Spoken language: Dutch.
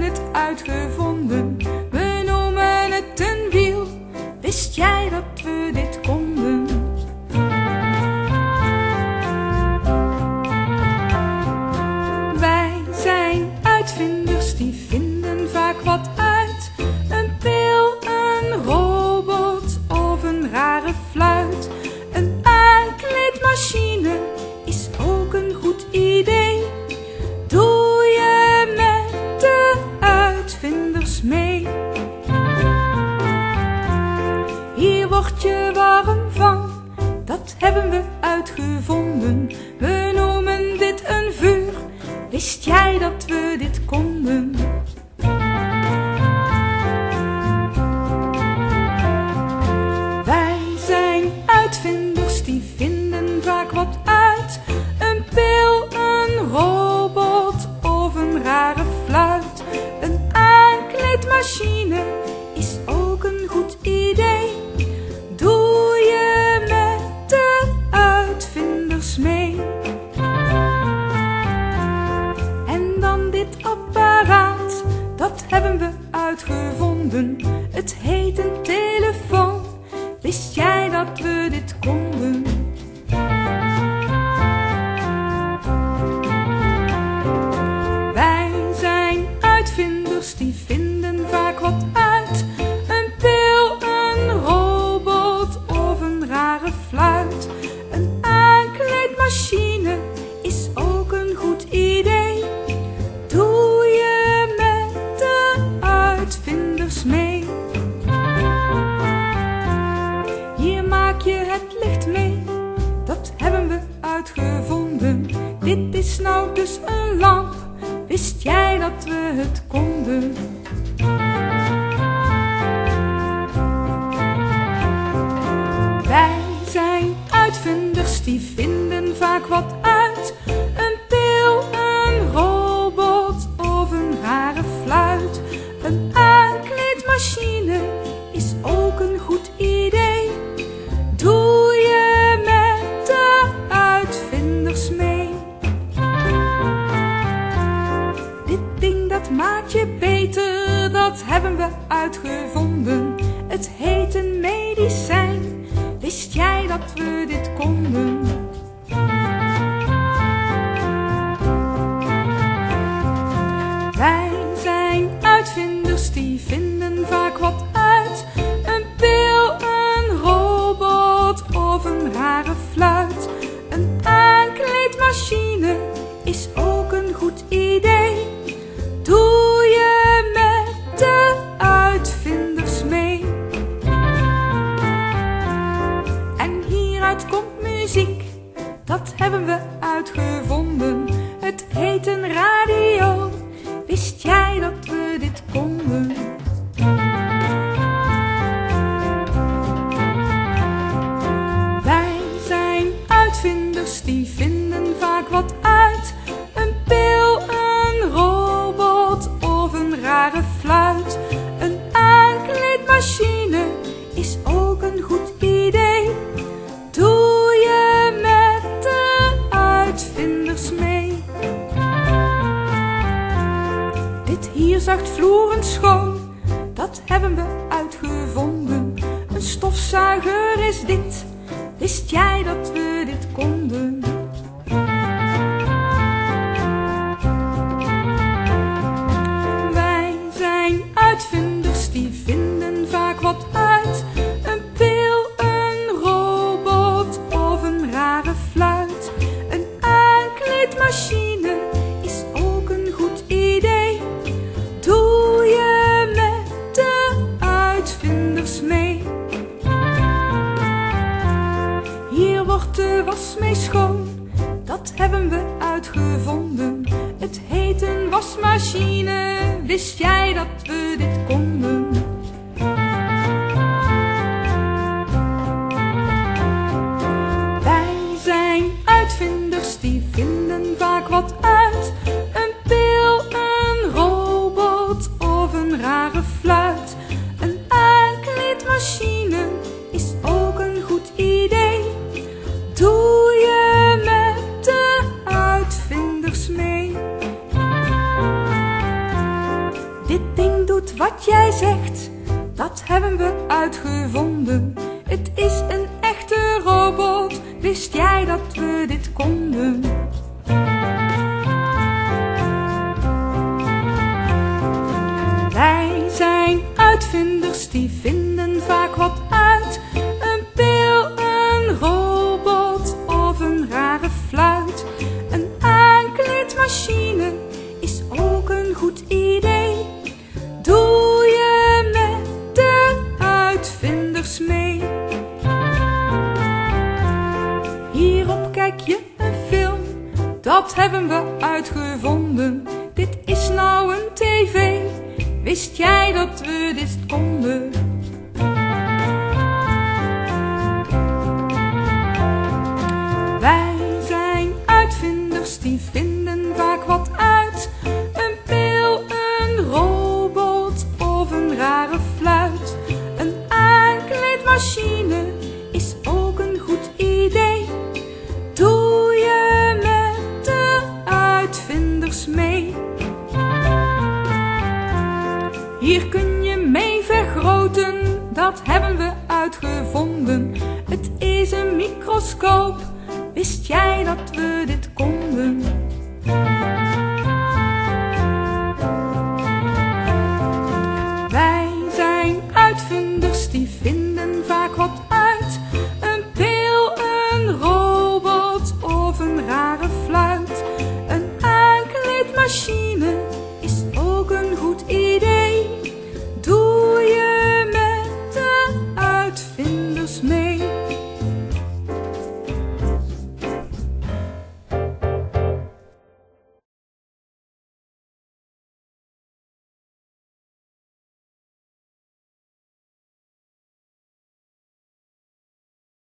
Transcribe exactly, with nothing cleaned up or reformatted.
het uitgevonden. We noemen het een wiel. Wist jij dat we dit konden? Wij zijn uitvinders, die vinden vaak wat uit. Een pil, een robot of een rare fluit. Een aankleedmachine is ook een goed idee. Doe je met de uitvinders mee? Hier word je warm van, dat hebben we uitgevonden. We noemen dit een vuur. Wist jij dat we dit konden? Wij zijn uitvinders, die vinden vaak wat uit. Een pil, een robot of een rare fluit. Een aankleedmachine is ook een goed idee. Doe je met de uitvinders mee? En dan dit apparaat, dat hebben we uitgevonden. Het heet een telefoon. Wist jij dat we dit konden? Wij zijn uitvinders, die vinden vaak wat uit. Een pil, een robot of een rare fluit. Een aankleedmachine is ook een goed idee. Doe je met de uitvinders mee? Hier maak je het licht mee, dat hebben we uitgevonden. Dit is nou dus een lamp. Wist jij dat we het konden? Wij zijn uitvinders, die vinden vaak wat uit. Een pil, een robot of een rare fluit. Een aankleedmachine is ook een goed idee. Doe je met de uitvinders mee? Dit ding dat maakt je beter, dat hebben we uitgevonden. Het heet een medicijn. Wist jij dat we dit konden? Wij zijn uitvinders, die vinden vaak wat uit. Een pil, een robot of een rare fluit. Een aankleedmachine is ook een goed idee. Doe je met de uitvinders mee? En hieruit komt muziek, dat hebben we uitgevonden. Het heet een radio. Wist jij dat we dit konden? Wij zijn uitvinders, die vinden vaak wat uit. Een pil, een robot of een rare fluit. Een aankleedmachine is ook een goed idee. Doe je met de uitvinders mee? Dit hier zacht vloeren schoon, dat hebben we uitgevonden. Een stofzuiger is dit. Wist jij dat we dit konden? Wij zijn uitvinders, die vinden vaak wat uit. Een pil, een robot of een rare fluit. Een aankleedmachine is ook een goed idee. Doe je met de uitvinders mee? Hier wordt de was mee schoon, dat hebben we uitgevonden. Het heet een wasmachine. Wist jij dat we dit konden? Wij zijn uitvinders, die vinden vaak wat uit. Een pil, een robot of een rare fluit. Een aankleedmachine is ook een goed idee. Doe je met de uitvinders mee? Het ding doet wat jij zegt, dat hebben we uitgevonden. Het is een echte robot, wist jij dat we dit konden? Wij zijn uitvinders, die vinden vaak wat uit. Een pil, een robot of een rare fluit. Een aankleedmachine is ook een goed idee. Doe je met de uitvinders mee. Hierop kijk je een film, dat hebben we uitgevonden. Dit is nou een tv, wist jij dat we dit konden? Wij zijn uitvinders, die vinden vaak wat uit. Een pil, een robot of een rare fluit. Een aankleedmachine is ook een goed idee. Doe je met de uitvinders mee. Hier kun je mee vergroten, dat hebben we uitgevonden. Het is een microscoop, wist jij dat we dit konden?